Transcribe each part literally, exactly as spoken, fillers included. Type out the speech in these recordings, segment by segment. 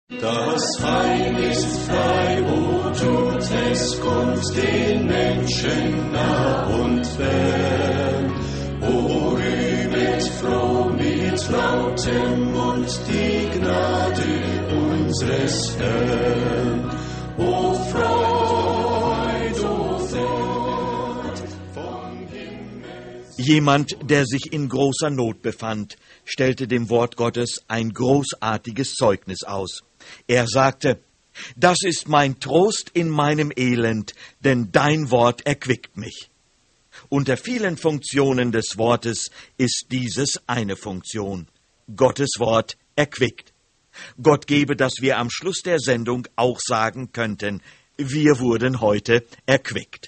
Das Heil ist frei, wo tut es, kommt den Menschen nah und fern. O rühmet froh mit lautem Mund die Gnade unseres Herrn. O Freud, o Freud vom Himmel. Jemand, der sich in großer Not befand, stellte dem Wort Gottes ein großartiges Zeugnis aus. Er sagte: Das ist mein Trost in meinem Elend, denn dein Wort erquickt mich. Unter vielen Funktionen des Wortes ist dieses eine Funktion. Gottes Wort erquickt. Gott gebe, dass wir am Schluss der Sendung auch sagen könnten: Wir wurden heute erquickt.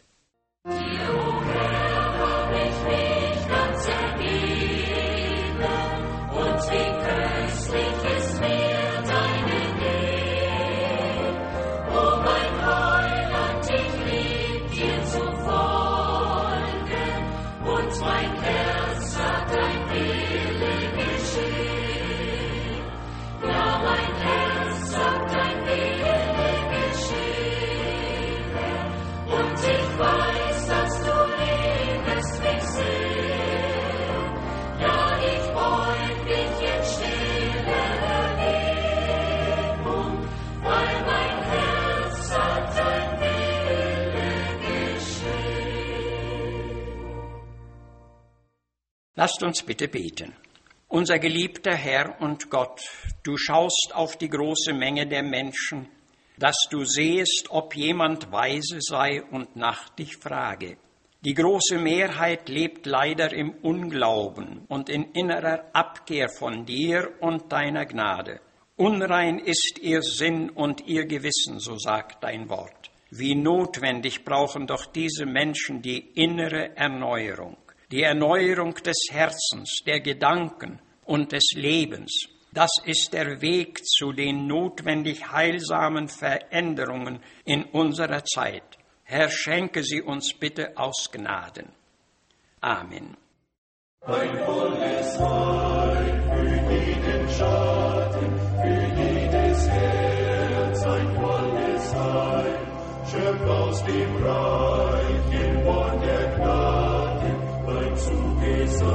Lasst uns bitte beten. Unser geliebter Herr und Gott, du schaust auf die große Menge der Menschen, dass du sehest, ob jemand weise sei und nach dich frage. Die große Mehrheit lebt leider im Unglauben und in innerer Abkehr von dir und deiner Gnade. Unrein ist ihr Sinn und ihr Gewissen, so sagt dein Wort. Wie notwendig brauchen doch diese Menschen die innere Erneuerung. Die Erneuerung des Herzens, der Gedanken und des Lebens, das ist der Weg zu den notwendig heilsamen Veränderungen in unserer Zeit. Herr, schenke sie uns bitte aus Gnaden. Amen. Ein volles Heil für jeden Schatten, für jedes Herz, ein volles Heil, schöpf aus dem reichen Wort der Gnade, dein zugesagtes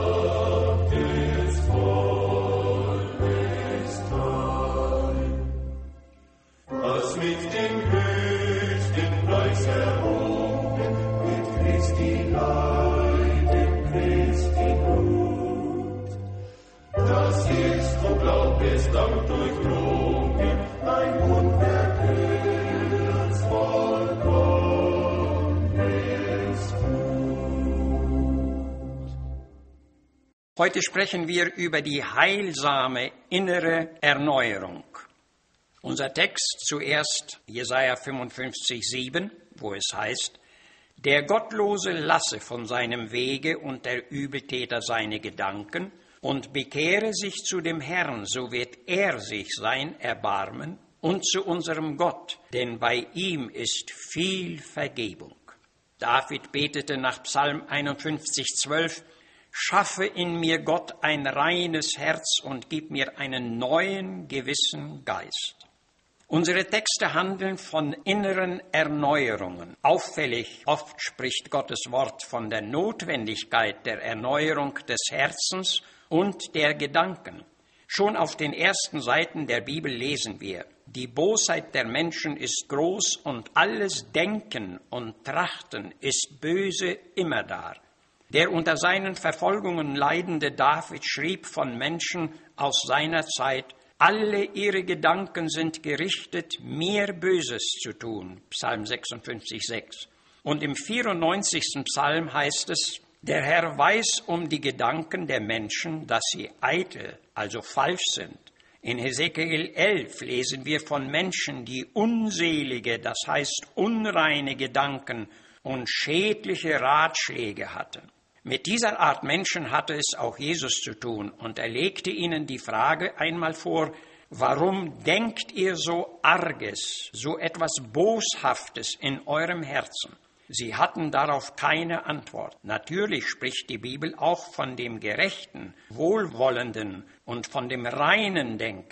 volles Teil. Was mit dem höchsten Preis errungen, mit Christi Leiden, Christi Blut. Das ist vom Glaubensdank durchdrungen, ein unverkürztes vollkommenes Gut. Heute sprechen wir über die heilsame innere Erneuerung. Unser Text zuerst Jesaja fünfundfünfzig, sieben, wo es heißt: Der Gottlose lasse von seinem Wege und der Übeltäter seine Gedanken und bekehre sich zu dem Herrn, so wird er sich sein erbarmen, und zu unserem Gott, denn bei ihm ist viel Vergebung. David betete nach Psalm einundfünfzig, zwölf: Schaffe in mir, Gott, ein reines Herz und gib mir einen neuen, gewissen Geist. Unsere Texte handeln von inneren Erneuerungen. Auffällig oft spricht Gottes Wort von der Notwendigkeit der Erneuerung des Herzens und der Gedanken. Schon auf den ersten Seiten der Bibel lesen wir: Die Bosheit der Menschen ist groß und alles Denken und Trachten ist böse immerdar. Der unter seinen Verfolgungen leidende David schrieb von Menschen aus seiner Zeit: Alle ihre Gedanken sind gerichtet, mir Böses zu tun. Psalm sechsundfünfzig, sechs. Und im vierundneunzigsten Psalm heißt es: Der Herr weiß um die Gedanken der Menschen, dass sie eitel, also falsch sind. In Hesekiel elf lesen wir von Menschen, die unselige, das heißt unreine Gedanken und schädliche Ratschläge hatten. Mit dieser Art Menschen hatte es auch Jesus zu tun, und er legte ihnen die Frage einmal vor: Warum denkt ihr so Arges, so etwas Boshaftes in eurem Herzen? Sie hatten darauf keine Antwort. Natürlich spricht die Bibel auch von dem gerechten, wohlwollenden und von dem reinen Denken.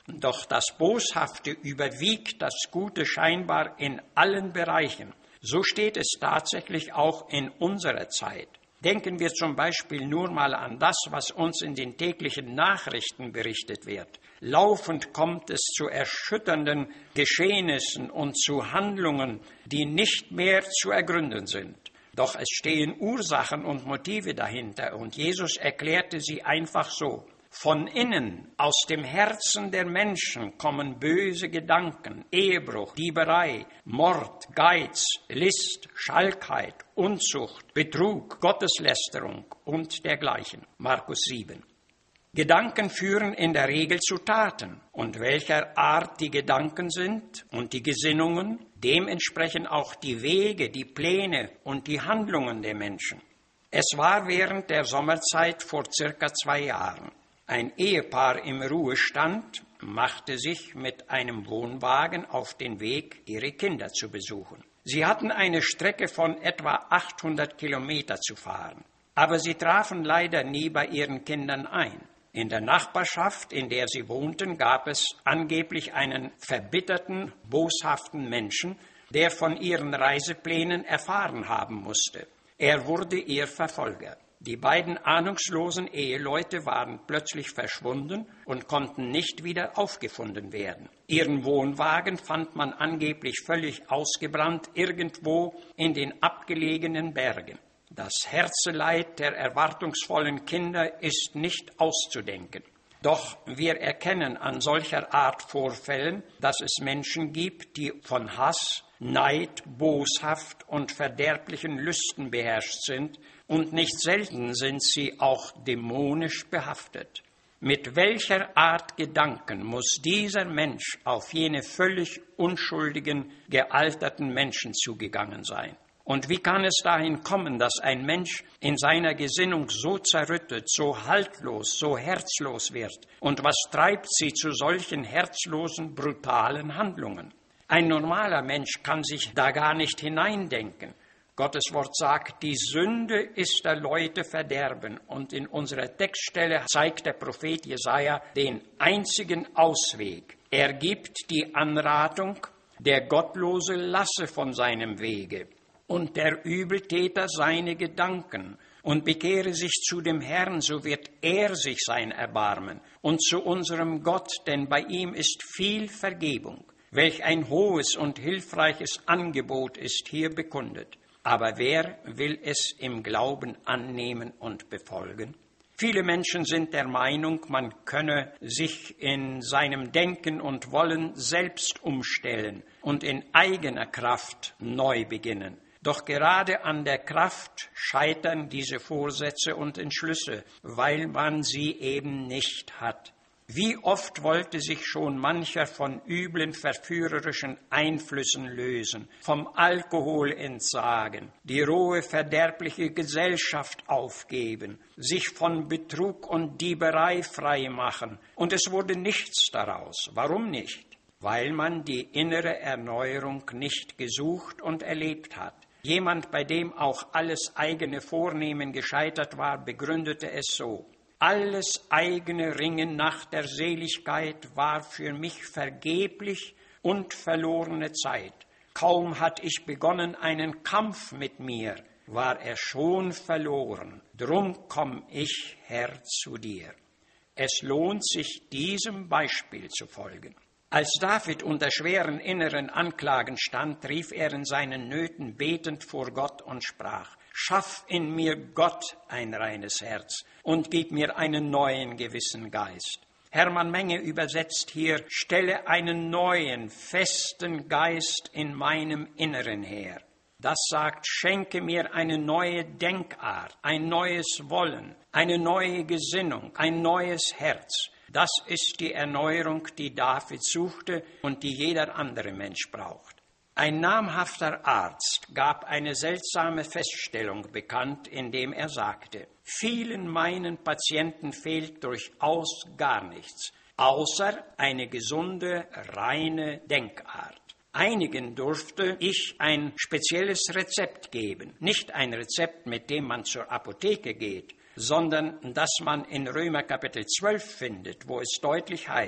Doch das Boshafte überwiegt das Gute scheinbar in allen Bereichen. So steht es tatsächlich auch in unserer Zeit. Denken wir zum Beispiel nur mal an das, was uns in den täglichen Nachrichten berichtet wird. Laufend kommt es zu erschütternden Geschehnissen und zu Handlungen, die nicht mehr zu ergründen sind. Doch es stehen Ursachen und Motive dahinter und Jesus erklärte sie einfach so. Von innen, aus dem Herzen der Menschen kommen böse Gedanken, Ehebruch, Dieberei, Mord, Geiz, List, Schalkheit, Unzucht, Betrug, Gotteslästerung und dergleichen. Markus sieben. Gedanken führen in der Regel zu Taten. Und welcher Art die Gedanken sind und die Gesinnungen, dem entsprechen auch die Wege, die Pläne und die Handlungen der Menschen. Es war während der Sommerzeit vor circa zwei Jahren. Ein Ehepaar im Ruhestand machte sich mit einem Wohnwagen auf den Weg, ihre Kinder zu besuchen. Sie hatten eine Strecke von etwa achthundert Kilometer zu fahren, aber sie trafen leider nie bei ihren Kindern ein. In der Nachbarschaft, in der sie wohnten, gab es angeblich einen verbitterten, boshaften Menschen, der von ihren Reiseplänen erfahren haben musste. Er wurde ihr Verfolger. Die beiden ahnungslosen Eheleute waren plötzlich verschwunden und konnten nicht wieder aufgefunden werden. Ihren Wohnwagen fand man angeblich völlig ausgebrannt irgendwo in den abgelegenen Bergen. Das Herzeleid der erwartungsvollen Kinder ist nicht auszudenken. Doch wir erkennen an solcher Art Vorfällen, dass es Menschen gibt, die von Hass, Neid, Boshaft und verderblichen Lüsten beherrscht sind, und nicht selten sind sie auch dämonisch behaftet. Mit welcher Art Gedanken muss dieser Mensch auf jene völlig unschuldigen, gealterten Menschen zugegangen sein? Und wie kann es dahin kommen, dass ein Mensch in seiner Gesinnung so zerrüttet, so haltlos, so herzlos wird? Und was treibt sie zu solchen herzlosen, brutalen Handlungen? Ein normaler Mensch kann sich da gar nicht hineindenken. Gottes Wort sagt, die Sünde ist der Leute Verderben. Und in unserer Textstelle zeigt der Prophet Jesaja den einzigen Ausweg. Er gibt die Anratung, der Gottlose lasse von seinem Wege und der Übeltäter seine Gedanken und bekehre sich zu dem Herrn, so wird er sich sein erbarmen und zu unserem Gott, denn bei ihm ist viel Vergebung. Welch ein hohes und hilfreiches Angebot ist hier bekundet. Aber wer will es im Glauben annehmen und befolgen? Viele Menschen sind der Meinung, man könne sich in seinem Denken und Wollen selbst umstellen und in eigener Kraft neu beginnen. Doch gerade an der Kraft scheitern diese Vorsätze und Entschlüsse, weil man sie eben nicht hat. Wie oft wollte sich schon mancher von üblen, verführerischen Einflüssen lösen, vom Alkohol entsagen, die rohe, verderbliche Gesellschaft aufgeben, sich von Betrug und Dieberei frei machen, und es wurde nichts daraus. Warum nicht? Weil man die innere Erneuerung nicht gesucht und erlebt hat. Jemand, bei dem auch alles eigene Vornehmen gescheitert war, begründete es so: Alles eigene Ringen nach der Seligkeit war für mich vergeblich und verlorene Zeit. Kaum hatte ich begonnen einen Kampf mit mir, war er schon verloren. Drum komm ich, Herr, zu dir. Es lohnt sich, diesem Beispiel zu folgen. Als David unter schweren inneren Anklagen stand, rief er in seinen Nöten betend vor Gott und sprach: Schaff in mir, Gott, ein reines Herz und gib mir einen neuen gewissen Geist. Hermann Menge übersetzt hier: Stelle einen neuen, festen Geist in meinem Inneren her. Das sagt: Schenke mir eine neue Denkart, ein neues Wollen, eine neue Gesinnung, ein neues Herz. Das ist die Erneuerung, die David suchte und die jeder andere Mensch braucht. Ein namhafter Arzt gab eine seltsame Feststellung bekannt, indem er sagte: Vielen meinen Patienten fehlt durchaus gar nichts, außer eine gesunde, reine Denkart. Einigen durfte ich ein spezielles Rezept geben, nicht ein Rezept, mit dem man zur Apotheke geht, sondern das man in Römer Kapitel zwölf findet, wo es deutlich heißt: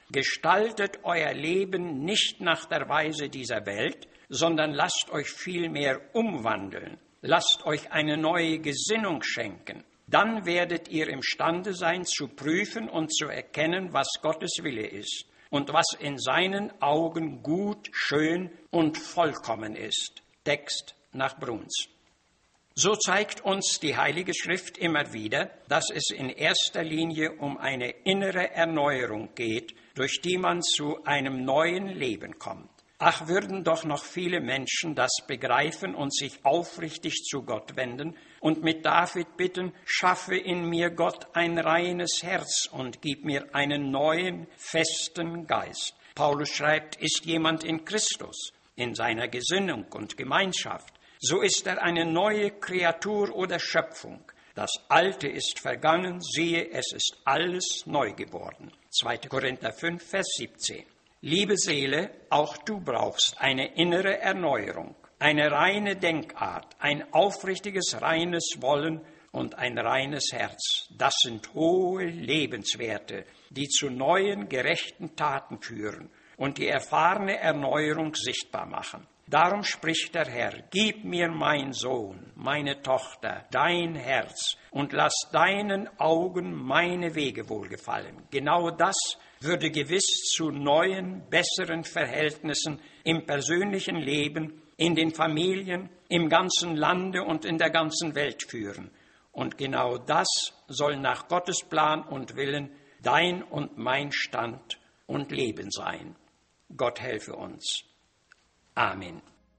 Gestaltet euer Leben nicht nach der Weise dieser Welt, sondern lasst euch vielmehr umwandeln. Lasst euch eine neue Gesinnung schenken. Dann werdet ihr imstande sein, zu prüfen und zu erkennen, was Gottes Wille ist und was in seinen Augen gut, schön und vollkommen ist. Text nach Bruns. So zeigt uns die Heilige Schrift immer wieder, dass es in erster Linie um eine innere Erneuerung geht, durch die man zu einem neuen Leben kommt. Ach, würden doch noch viele Menschen das begreifen und sich aufrichtig zu Gott wenden und mit David bitten, schaffe in mir, Gott, ein reines Herz und gib mir einen neuen, festen Geist. Paulus schreibt, ist jemand in Christus, in seiner Gesinnung und Gemeinschaft, so ist er eine neue Kreatur oder Schöpfung. Das Alte ist vergangen, siehe, es ist alles neu geworden. zweiter Korinther fünf, Vers siebzehn. Liebe Seele, auch du brauchst eine innere Erneuerung, eine reine Denkart, ein aufrichtiges, reines Wollen und ein reines Herz. Das sind hohe Lebenswerte, die zu neuen, gerechten Taten führen und die erfahrene Erneuerung sichtbar machen. Darum spricht der Herr, gib mir, mein Sohn, meine Tochter, dein Herz und lass deinen Augen meine Wege wohlgefallen. Genau das würde gewiss zu neuen, besseren Verhältnissen im persönlichen Leben, in den Familien, im ganzen Lande und in der ganzen Welt führen. Und genau das soll nach Gottes Plan und Willen dein und mein Stand und Leben sein. Gott helfe uns. Amen.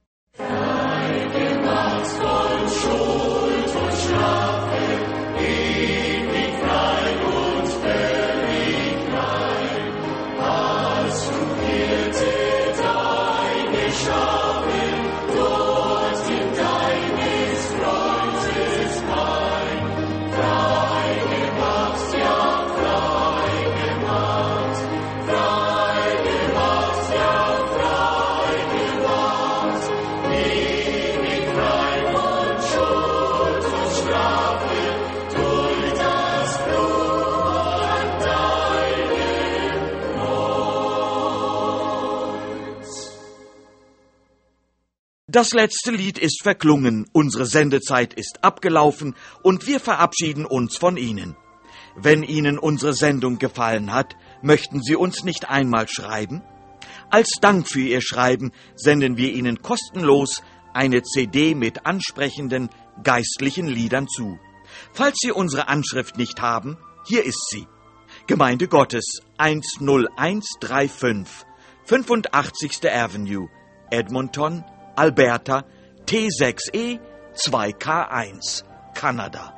Deine Macht von Schuld und Strafe, ewig rein und völlig rein, hast du Hirte deine Schafe, dort in deines Freundes Pein, frei gemacht, ja frei gemacht, frei gemacht, ja frei gemacht, ewig frei von Schuld und Strafe, durch das Blut an deinem Kreuz. Das letzte Lied ist verklungen, unsere Sendezeit ist abgelaufen und wir verabschieden uns von Ihnen. Wenn Ihnen unsere Sendung gefallen hat, möchten Sie uns nicht einmal schreiben? Als Dank für Ihr Schreiben senden wir Ihnen kostenlos eine C D mit ansprechenden geistlichen Liedern zu. Falls Sie unsere Anschrift nicht haben, hier ist sie. Gemeinde Gottes eins null eins drei fünf, fünfundachtzigste Avenue, Edmonton, Alberta, T sechs E zwei K eins, Kanada.